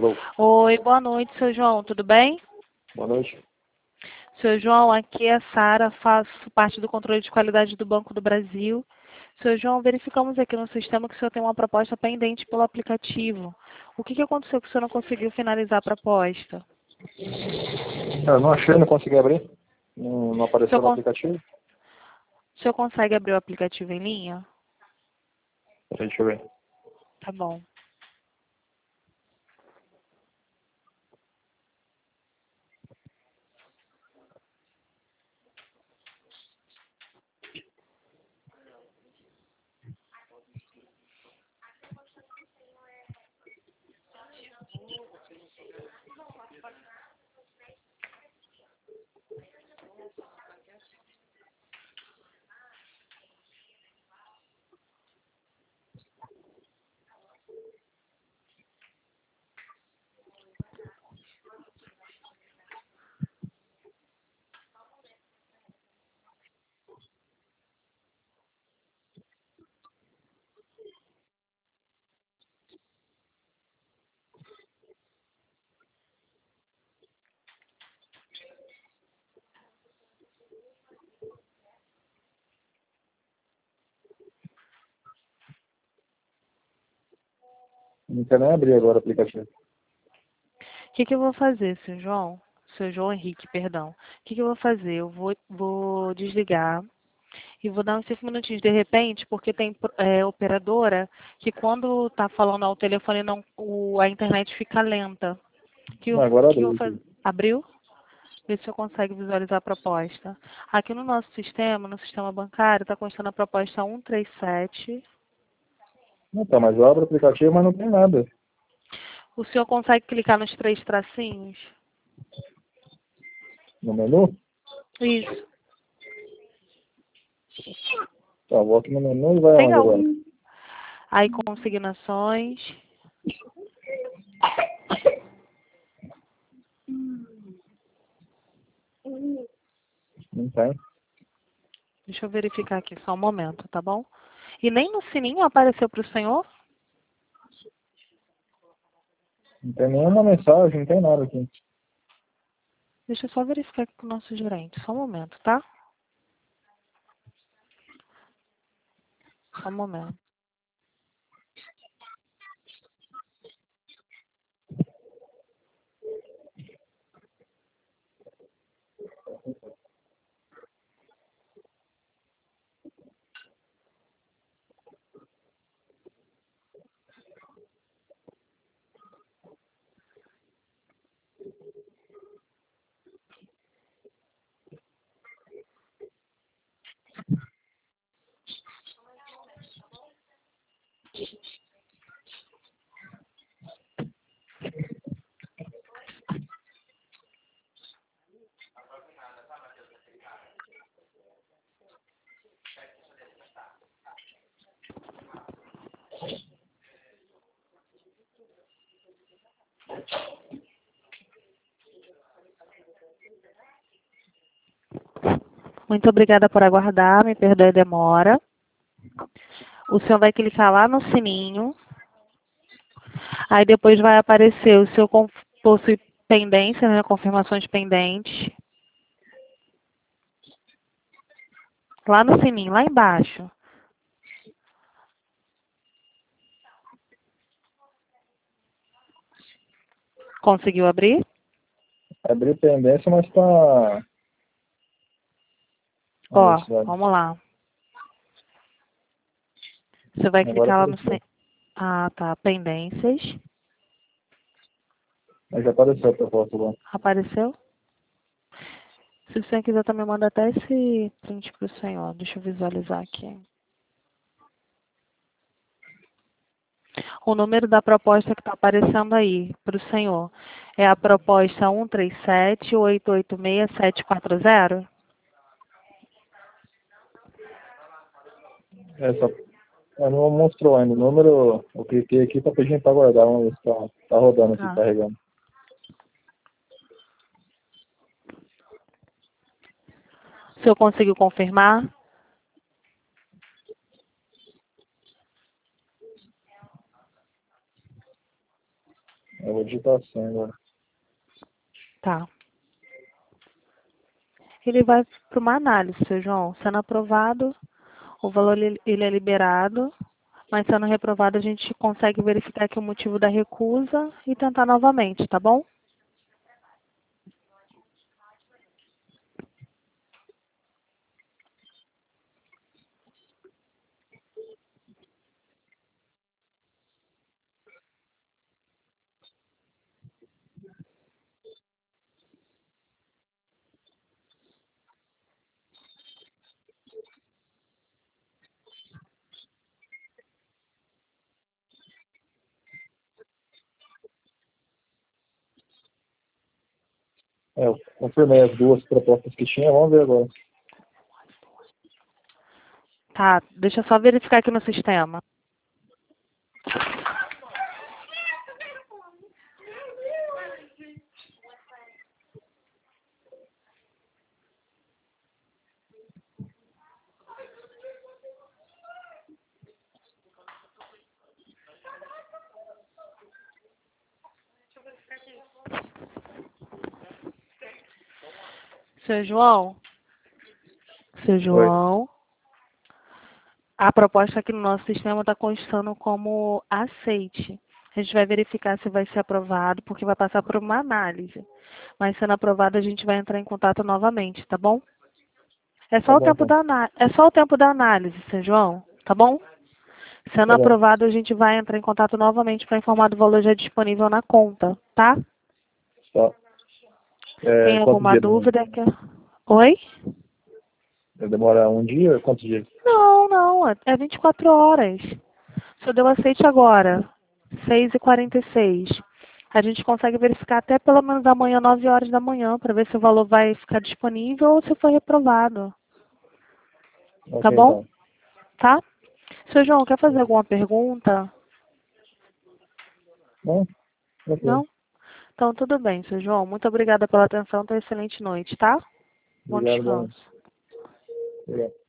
Alô, Oi, boa noite, seu João, tudo bem? boa noite. Seu João, aqui é a Sara, faço parte do controle de qualidade do Banco do Brasil. Seu João, verificamos aqui no sistema que o senhor tem uma proposta pendente pelo aplicativo. O que aconteceu que o senhor não conseguiu finalizar a proposta? Eu não achei, não consegui abrir. Não O apareceu senhor, no con- aplicativo. o senhor consegue abrir o aplicativo em linha? Peraí, deixa eu ver. Tá bom. Não quero nem abrir agora o aplicativo. O que eu vou fazer, seu João? Seu João Henrique, perdão. O que eu vou fazer? Eu vou desligar e vou dar uns 5 minutinhos de repente, porque tem operadora que quando está falando ao telefone a internet fica lenta. Não, agora Que eu vou abriu fazer? aqui. Abriu? Vê se eu consegue visualizar a proposta. Aqui no nosso sistema, no sistema bancário, está constando a proposta 137. Não, tá, mas eu abro o aplicativo, mas não tem nada. O senhor consegue clicar nos 3 tracinhos? No menu? Isso. Tá, volto no menu e vai Tem aonde agora? algum. Aí consignações. Não tem. Deixa eu verificar aqui só um momento, tá bom? E nem no sininho apareceu para o senhor? Não tem nenhuma mensagem, não tem nada aqui. Deixa eu só verificar aqui com o nosso gerente. Só um momento, tá? Só um momento. Muito obrigada por aguardar. Me perdoe a demora. O senhor vai clicar lá no sininho. Aí depois vai aparecer o seu possui pendência, né? Confirmações pendentes. Lá no sininho, lá embaixo. Conseguiu abrir? Abri pendência, mas tá... Vamos ver Ó, se vai. vamos lá. Você vai Agora clicar lá no apareceu. sininho. Ah, tá. Pendências. Mas já apareceu a proposta lá. Apareceu? Se o senhor quiser também manda até esse print para o senhor. Deixa eu visualizar aqui. O número da proposta que está aparecendo aí para o senhor é a proposta 137-886-740? Essa... Não mostrou ainda. O número, eu cliquei aqui pra pedir pra guardar. Vamos ver se tá rodando aqui, Tá. carregando. O senhor conseguiu confirmar? Eu vou digitar assim agora. Tá. Ele vai para uma análise, seu João. Sendo aprovado, o valor ele é liberado, mas sendo reprovado, a gente consegue verificar aqui o motivo da recusa e tentar novamente, tá bom? Eu confirmei as duas propostas que tinha, vamos ver agora. Tá, deixa eu só verificar aqui no sistema. Seu João? Seu Oi. João? A proposta aqui no nosso sistema está constando como aceite. A gente vai verificar se vai ser aprovado, porque vai passar por uma análise. Mas sendo aprovado, a gente vai entrar em contato novamente, tá bom? É Tá só o bom, tempo então. é só o tempo da análise, seu João, tá bom? Sendo Tá bom. aprovado, a gente vai entrar em contato novamente para informar do valor já disponível na conta, tá? Tá. Tem Quantos alguma dias? dúvida? Oi? Demora um dia? Quantos dias? Não, não, é 24 horas. Se eu deu aceite agora, 6h46. A gente consegue verificar até pelo menos amanhã, 9 horas da manhã, para ver se o valor vai ficar disponível ou se foi reprovado. Tá Ok, bom? então. Tá? Seu João, quer fazer alguma pergunta? Não? Ok. Não? Então, tudo bem, seu João. Muito obrigada pela atenção. Tenha uma excelente noite, tá? Bom Obrigado, bom. descanso. Obrigado.